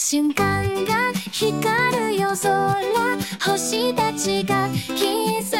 瞬間が光る夜空、星たちが競